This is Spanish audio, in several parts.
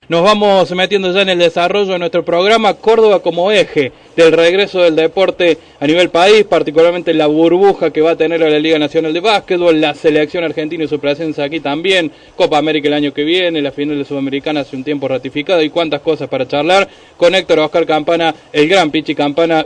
Nos vamos metiendo ya en el desarrollo de nuestro programa. Córdoba como eje del regreso del deporte a nivel país, particularmente la burbuja que va a tener a la Liga Nacional de Básquetbol, la selección argentina y su presencia aquí también, Copa América el año que viene, la final de Sudamericana hace un tiempo ratificada y cuántas cosas para charlar con Héctor Oscar Campana, el gran Pichi Campana,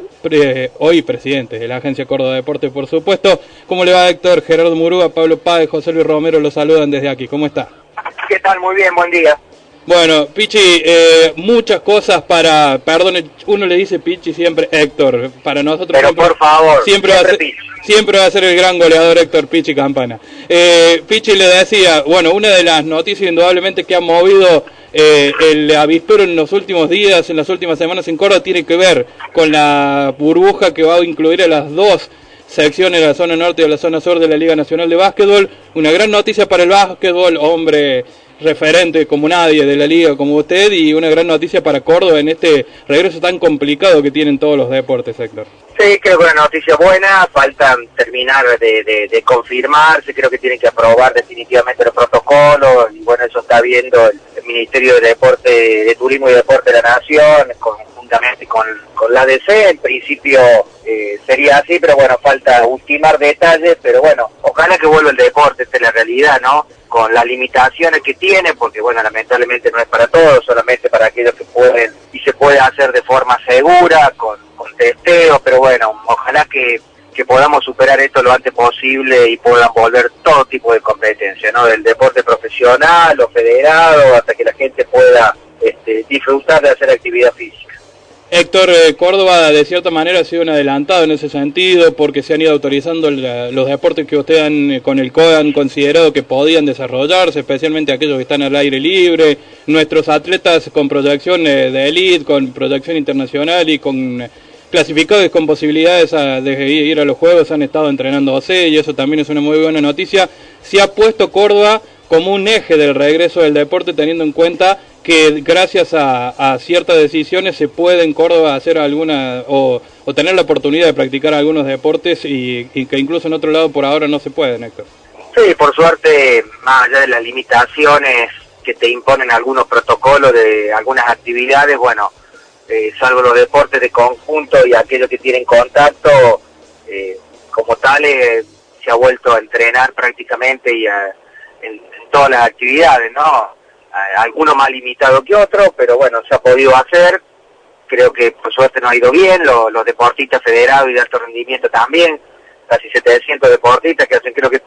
hoy presidente de la Agencia Córdoba Deporte, por supuesto. ¿Cómo le va, Héctor? Gerardo Murúa, Pablo Páez, José Luis Romero lo saludan desde aquí. ¿Cómo está? ¿Qué tal? Muy bien, buen día. Bueno, Pichi, muchas cosas para, perdón, uno le dice Pichi siempre Héctor, para nosotros pero siempre, por favor, siempre va a ser el gran goleador Héctor Pichi Campana. Pichi le decía, bueno, una de las noticias indudablemente que ha movido el avispero en los últimos días, en las últimas semanas en Córdoba, tiene que ver con la burbuja que va a incluir a las dos secciones de la zona norte y de la zona sur de la Liga Nacional de Básquetbol. Una gran noticia para el básquetbol, hombre referente como nadie de la liga como usted, y una gran noticia para Córdoba en este regreso tan complicado que tienen todos los deportes, Héctor. Sí, creo que una noticia buena, falta terminar de confirmarse, creo que tienen que aprobar definitivamente los protocolos, y bueno, eso está viendo el Ministerio de Deporte, de Turismo y Deporte de la Nación, conjuntamente con la ADC. En principio sería así, pero bueno, falta ultimar detalles, pero bueno, ojalá que vuelva el deporte, esta es la realidad, ¿no? Con las limitaciones que tiene, porque bueno, lamentablemente no es para todos, solamente para aquellos que pueden, y se puede hacer de forma segura, con testeo, pero bueno, ojalá que podamos superar esto lo antes posible y puedan volver todo tipo de competencia, ¿no? Del deporte profesional o federado, hasta que la gente pueda disfrutar de hacer actividad física. Héctor, Córdoba de cierta manera ha sido un adelantado en ese sentido, porque se han ido autorizando los deportes que ustedes con el COE han considerado que podían desarrollarse, especialmente aquellos que están al aire libre. Nuestros atletas con proyección de elite, con proyección internacional y con clasificados con posibilidades de ir a los Juegos han estado entrenándose, y eso también es una muy buena noticia. Se ha puesto Córdoba como un eje del regreso del deporte, teniendo en cuenta que gracias a ciertas decisiones se puede en Córdoba hacer alguna o tener la oportunidad de practicar algunos deportes y que incluso en otro lado por ahora no se pueden, Héctor. Sí, por suerte, más allá de las limitaciones que te imponen algunos protocolos de algunas actividades, bueno, salvo los deportes de conjunto y aquellos que tienen contacto, como tales, se ha vuelto a entrenar prácticamente y en todas las actividades, ¿no? Algunos más limitados que otros, pero bueno, se ha podido hacer. Creo que por suerte nos ha ido bien, los deportistas federados y de alto rendimiento también, casi 700 deportistas que hacen, creo que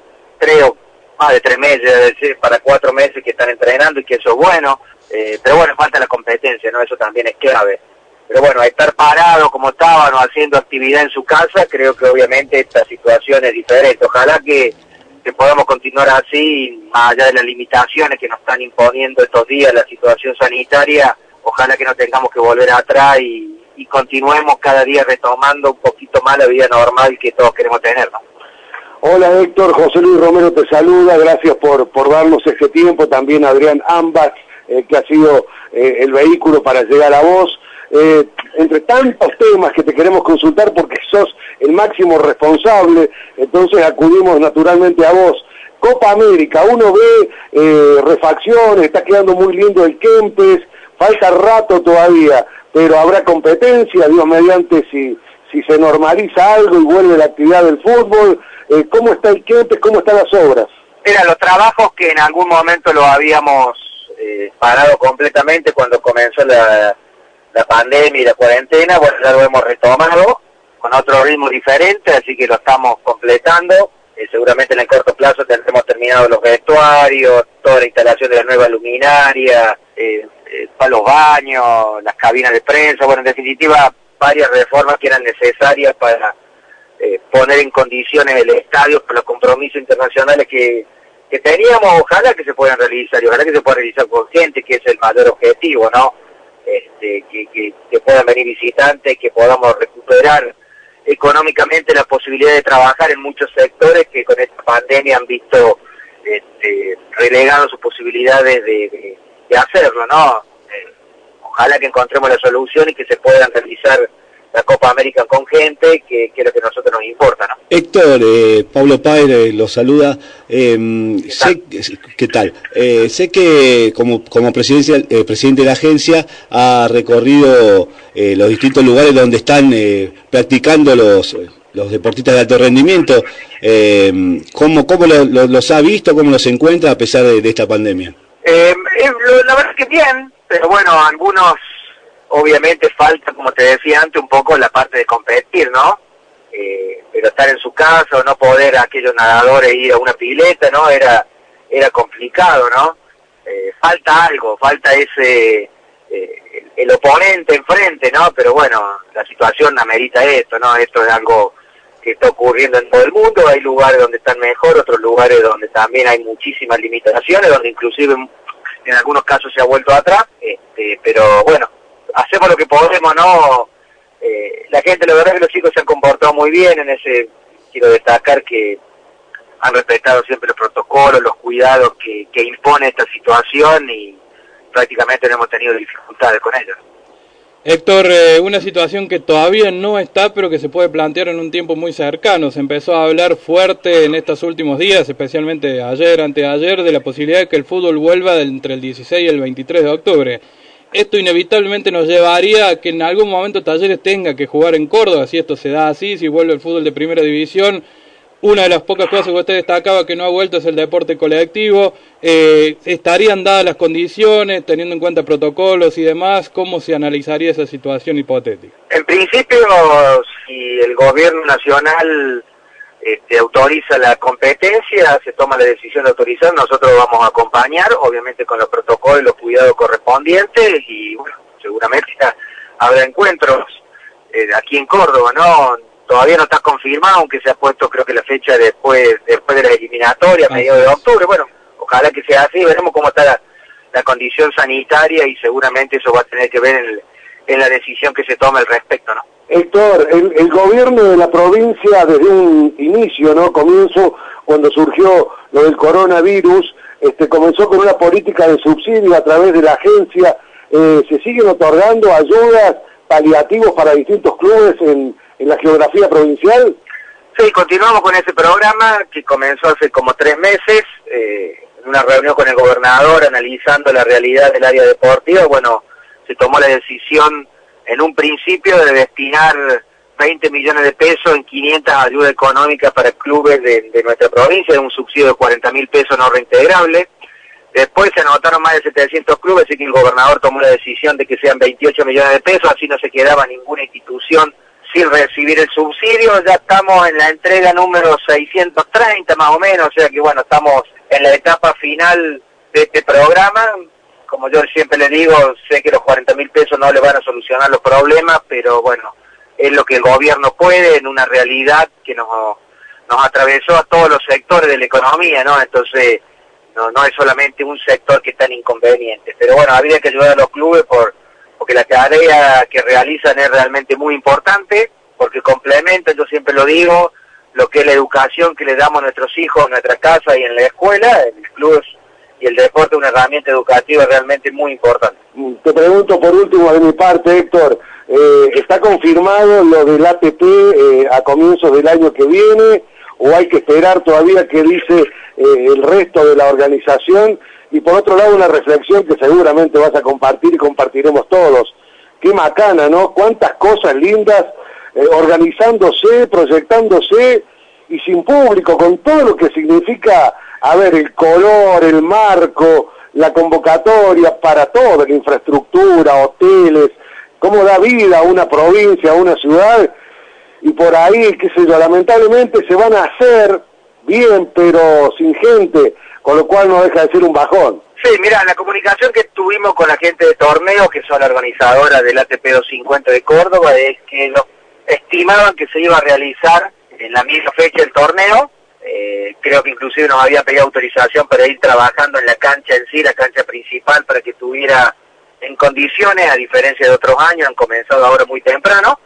más de 3 meses, para 4 meses que están entrenando, y que eso es bueno, pero bueno, falta la competencia, ¿no? Eso también es clave. Pero bueno, estar parado como estaban o haciendo actividad en su casa, creo que obviamente esta situación es diferente. Ojalá que podamos continuar así, más allá de las limitaciones que nos están imponiendo estos días, la situación sanitaria, ojalá que no tengamos que volver atrás y continuemos cada día retomando un poquito más la vida normal que todos queremos tener, ¿no? Hola Héctor, José Luis Romero te saluda, gracias por darnos este tiempo, también Adrián Ambas, que ha sido el vehículo para llegar a vos. Entre tantos temas que te queremos consultar porque sos el máximo responsable, entonces acudimos naturalmente a vos. Copa América, uno ve refacciones, está quedando muy lindo el Kempes, falta rato todavía, pero habrá competencia, Dios mediante, si se normaliza algo y vuelve la actividad del fútbol. ¿Cómo está el Kempes? ¿Cómo están las obras? Mira, los trabajos que en algún momento los habíamos parado completamente cuando comenzó la pandemia y la cuarentena, bueno, ya lo hemos retomado con otro ritmo diferente, así que lo estamos completando. Seguramente en el corto plazo tendremos terminado los vestuarios, toda la instalación de la nueva luminaria, para los baños, las cabinas de prensa, bueno, en definitiva, varias reformas que eran necesarias para poner en condiciones el estadio para los compromisos internacionales que teníamos. Ojalá que se puedan realizar, y ojalá que se puedan realizar con gente, que es el mayor objetivo, ¿no? Que puedan venir visitantes, que podamos recuperar económicamente la posibilidad de trabajar en muchos sectores que con esta pandemia han visto relegado sus posibilidades de hacerlo, ¿no? Ojalá que encontremos la solución y que se puedan realizar la Copa América con gente, que es lo que a nosotros nos importa, ¿no? Héctor, Pablo Páez lo saluda. ¿Qué tal? Sé que como presidente de la agencia ha recorrido los distintos lugares donde están practicando los deportistas de alto rendimiento. ¿Cómo los ha visto, cómo los encuentra a pesar de esta pandemia? La verdad es que bien, pero bueno, algunos obviamente falta, como te decía antes, un poco la parte de competir, ¿no? Pero estar en su casa o no poder aquellos nadadores ir a una pileta, ¿no? Era complicado, ¿no? Falta algo, falta ese el oponente enfrente, ¿no? Pero bueno, la situación amerita esto, ¿no? Esto es algo que está ocurriendo en todo el mundo. Hay lugares donde están mejor, otros lugares donde también hay muchísimas limitaciones, donde inclusive en algunos casos se ha vuelto atrás, pero bueno, hacemos lo que podemos, ¿no? La gente, la verdad es que los chicos se han comportado muy bien en ese, quiero destacar que han respetado siempre los protocolos, los cuidados que impone esta situación, y prácticamente no hemos tenido dificultades con ellos. Héctor, una situación que todavía no está, pero que se puede plantear en un tiempo muy cercano. Se empezó a hablar fuerte en estos últimos días, especialmente ayer, anteayer, de la posibilidad de que el fútbol vuelva entre el 16 y el 23 de octubre. Esto inevitablemente nos llevaría a que en algún momento Talleres tenga que jugar en Córdoba, si esto se da así, si vuelve el fútbol de primera división. Una de las pocas cosas que usted destacaba que no ha vuelto es el deporte colectivo. ¿Estarían dadas las condiciones, teniendo en cuenta protocolos y demás? ¿Cómo se analizaría esa situación hipotética? En principio, si el gobierno nacional autoriza la competencia, se toma la decisión de autorizar, nosotros vamos a acompañar, obviamente con los protocolos y los cuidados correspondientes, y bueno, seguramente habrá encuentros aquí en Córdoba, ¿no? Todavía no está confirmado, aunque se ha puesto creo que la fecha después de la eliminatoria, mediados de octubre. Bueno, ojalá que sea así, veremos cómo está la condición sanitaria, y seguramente eso va a tener que ver en la decisión que se tome al respecto, ¿no? Héctor, el gobierno de la provincia desde un inicio, ¿no? Comienzo, cuando surgió lo del coronavirus, comenzó con una política de subsidio a través de la agencia. Se siguen otorgando ayudas, paliativos para distintos clubes en la geografía provincial. Sí, continuamos con ese programa que comenzó hace como 3 meses, en una reunión con el gobernador analizando la realidad del área deportiva. Bueno, se tomó la decisión en un principio de destinar 20 millones de pesos en 500 ayudas económicas para clubes de nuestra provincia, un subsidio de 40.000 pesos no reintegrables. Después se anotaron más de 700 clubes, así que el gobernador tomó la decisión de que sean 28 millones de pesos, así no se quedaba ninguna institución sin recibir el subsidio. Ya estamos en la entrega número 630 más o menos, o sea que bueno, estamos en la etapa final de este programa. Como yo siempre le digo, sé que los 40.000 pesos no le van a solucionar los problemas, pero bueno, es lo que el gobierno puede en una realidad que nos atravesó a todos los sectores de la economía, ¿no? Entonces, no es solamente un sector que está en inconveniente, pero bueno, habría que ayudar a los clubes porque la tarea que realizan es realmente muy importante, porque complementa, yo siempre lo digo, lo que es la educación que le damos a nuestros hijos en nuestra casa y en la escuela. El club y el deporte es una herramienta educativa realmente muy importante. Te pregunto por último de mi parte, Héctor, ¿está confirmado lo del ATP a comienzos del año que viene, o hay que esperar todavía qué dice el resto de la organización? Y por otro lado, una reflexión que seguramente vas a compartir y compartiremos todos. Qué macana, ¿no? Cuántas cosas lindas, organizándose, proyectándose, y sin público, con todo lo que significa, a ver, el color, el marco, la convocatoria para todo, la infraestructura, hoteles, cómo da vida a una provincia, a una ciudad. Y por ahí, qué sé yo, lamentablemente se van a hacer bien, pero sin gente, con lo cual no deja de ser un bajón. Sí, mira, la comunicación que tuvimos con la gente de torneo, que son la organizadora del ATP 250 de Córdoba, es que estimaban que se iba a realizar en la misma fecha del torneo. Creo que inclusive nos había pedido autorización para ir trabajando en la cancha en sí, la cancha principal, para que estuviera en condiciones, a diferencia de otros años, han comenzado ahora muy temprano.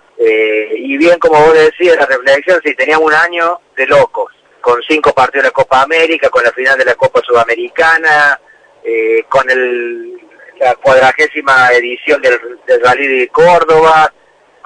Y bien, como vos decías, la reflexión, sí, teníamos un año de locos, con 5 partidos de la Copa América, con la final de la Copa Sudamericana, con la 40ª edición del Rally de Córdoba,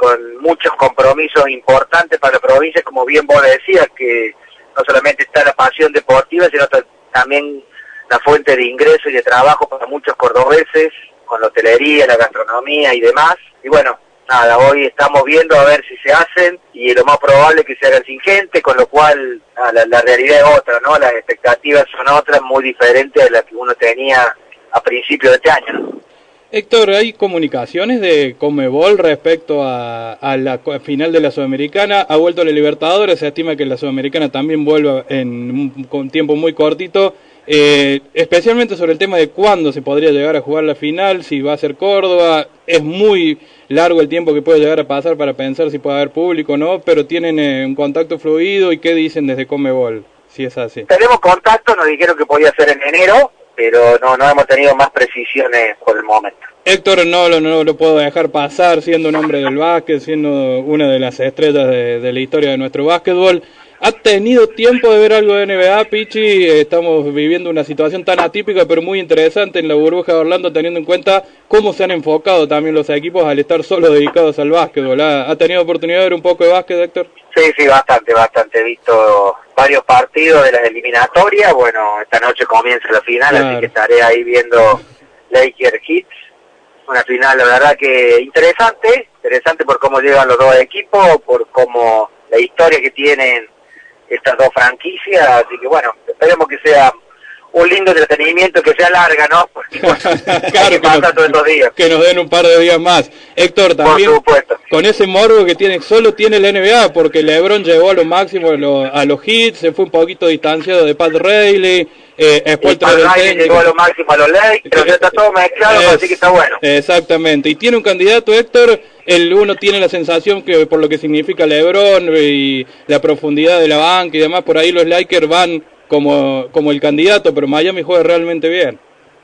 con muchos compromisos importantes para la provincia, como bien vos decías, que no solamente está la pasión deportiva, sino también la fuente de ingreso y de trabajo para muchos cordobeses, con la hotelería, la gastronomía y demás. Y bueno, nada, hoy estamos viendo a ver si se hacen, y lo más probable es que se hagan sin gente, con lo cual la realidad es otra, ¿no? Las expectativas son otras, muy diferentes a las que uno tenía a principios de este año, ¿no? Héctor, ¿hay comunicaciones de Conmebol respecto a la final de la Sudamericana? Ha vuelto la Libertadores, se estima que la Sudamericana también vuelva en un tiempo muy cortito, especialmente sobre el tema de cuándo se podría llegar a jugar la final, si va a ser Córdoba. Es muy largo el tiempo que puede llegar a pasar para pensar si puede haber público o no, pero tienen un contacto fluido. ¿Y qué dicen desde Conmebol, si es así? Tenemos contacto, nos dijeron que podía ser en enero, pero no hemos tenido más precisiones por el momento. Héctor, no lo puedo dejar pasar, siendo un hombre del básquet, siendo una de las estrellas de la historia de nuestro básquetbol. ¿Ha tenido tiempo de ver algo de NBA, Pichi? Estamos viviendo una situación tan atípica, pero muy interesante en la burbuja de Orlando, teniendo en cuenta cómo se han enfocado también los equipos al estar solo dedicados al básquetbol. ¿Ha tenido oportunidad de ver un poco de básquet, Héctor? Sí, bastante. He visto varios partidos de las eliminatorias. Bueno, esta noche comienza la final, claro. Así que estaré ahí viendo Lakers Heat. Una final, la verdad que interesante por cómo llegan los dos equipos, por cómo la historia que tienen estas dos franquicias, así que bueno, esperemos que sea un lindo entretenimiento, que sea larga, ¿no? Porque bueno, claro, todos estos días. Que nos den un par de días más. Héctor, también con ese morbo que solo tiene la NBA, porque LeBron llevó a lo máximo a los Heat, se fue un poquito distanciado de Pat Riley, llegó a lo máximo a los Lakers, ya está todo mezclado, así que está bueno. Exactamente, y tiene un candidato, Héctor. Uno tiene la sensación que por lo que significa LeBron y la profundidad de la banca y demás, por ahí los Lakers van como el candidato, pero Miami juega realmente bien.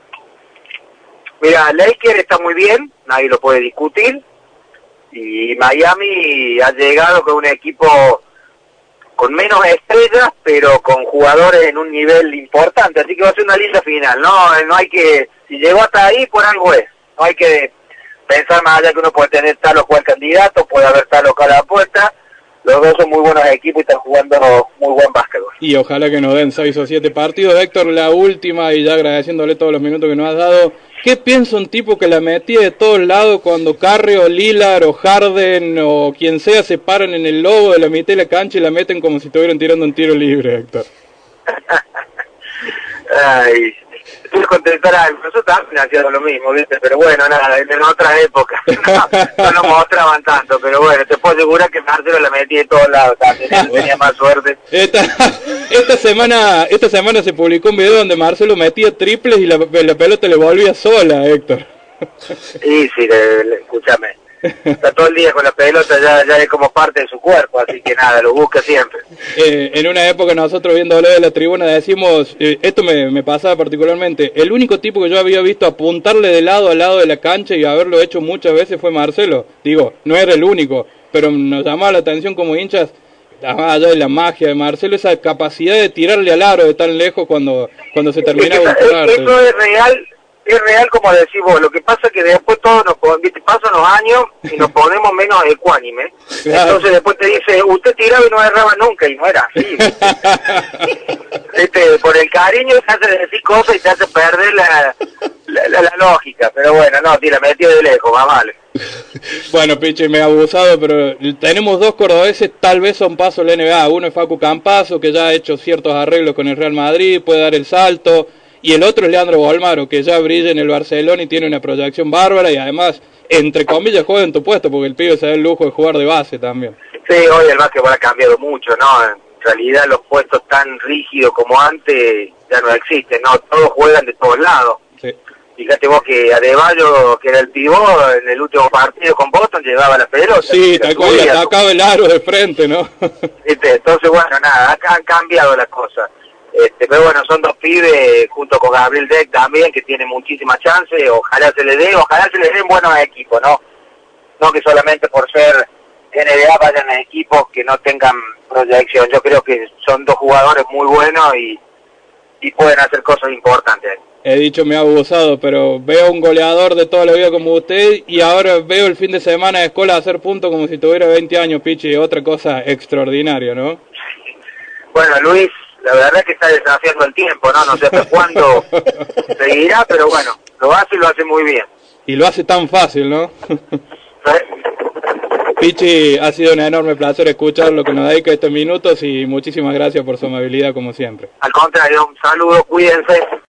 Mira, Lakers está muy bien, nadie lo puede discutir, y Miami ha llegado con un equipo con menos estrellas, pero con jugadores en un nivel importante, así que va a ser una linda final. No hay que, si llegó hasta ahí, por algo es, no hay que pensar más allá que uno puede tener tal o cual candidato, puede haber tal o cual apuesta. Los dos son muy buenos equipos y están jugando muy buen básquetbol. Y ojalá que nos den 6 o 7 partidos. Héctor, la última, y ya agradeciéndole todos los minutos que nos has dado, ¿qué piensa un tipo que la metía de todos lados cuando Curry o Lillard o Harden o quien sea se paran en el logo de la mitad de la cancha y la meten como si estuvieran tirando un tiro libre, Héctor? Ay, quiero contestar algo. Nosotros también hacíamos lo mismo, ¿viste? Pero bueno, nada, en otras épocas no lo mostraban tanto, pero bueno, te puedo asegurar que Marcelo la metía de todos lados también, tenía más suerte. Esta semana se publicó un video donde Marcelo metía triples y la pelota le volvía sola, Héctor. Sí, escúchame. Está todo el día con la pelota, ya es como parte de su cuerpo, así que nada, lo busca siempre. En una época nosotros viéndolo de la tribuna decimos, esto me pasaba particularmente, el único tipo que yo había visto apuntarle de lado a lado de la cancha y haberlo hecho muchas veces fue Marcelo. Digo, no era el único, pero nos llamaba la atención como hinchas, allá de la magia de Marcelo, esa capacidad de tirarle al aro de tan lejos cuando se terminaba de jugar. Eso es real como decís vos, lo que pasa es que después todos pasan los años y nos ponemos menos ecuánimes, claro. Entonces después te dice, usted tiraba y no erraba nunca, y no era así. Por el cariño te hace decir cosas y te hace perder la lógica, pero bueno, no, tira, me metió de lejos, más vale. Bueno, Pichi, me he abusado, pero tenemos dos cordobeses, tal vez son paso la NBA. Uno es Facu Campazzo, que ya ha hecho ciertos arreglos con el Real Madrid, puede dar el salto. Y el otro es Leandro Bolmaro, que ya brilla en el Barcelona y tiene una proyección bárbara y además, entre comillas, juega en tu puesto, porque el pibe se da el lujo de jugar de base también. Sí, hoy el básquetbol ha cambiado mucho, ¿no? En realidad los puestos tan rígidos como antes ya no existen, ¿no? Todos juegan de todos lados. Sí. Fíjate vos que Adebayo, que era el pivot, en el último partido con Boston llevaba la pelota. Sí, tal cual, le atacaba el aro de frente, ¿no? Entonces, bueno, nada, acá han cambiado las cosas. Pero bueno, son dos pibes junto con Gabriel Deck también que tienen muchísimas chances, ojalá se les den buenos equipos, no que solamente por ser NBA vayan a equipos que no tengan proyección. Yo creo que son dos jugadores muy buenos y pueden hacer cosas importantes. he dicho me ha abusado, pero veo un goleador de toda la vida como usted y ahora veo el fin de semana de escuela hacer puntos como si tuviera 20 años, Pichi, otra cosa extraordinaria, ¿no? Bueno, Luis, la verdad es que está desafiando el tiempo, ¿no? No sé hasta cuándo seguirá, pero bueno, lo hace y lo hace muy bien. Y lo hace tan fácil, ¿no? Pichi, ha sido un enorme placer escuchar lo que nos dedica estos minutos y muchísimas gracias por su amabilidad como siempre. Al contrario, un saludo, cuídense.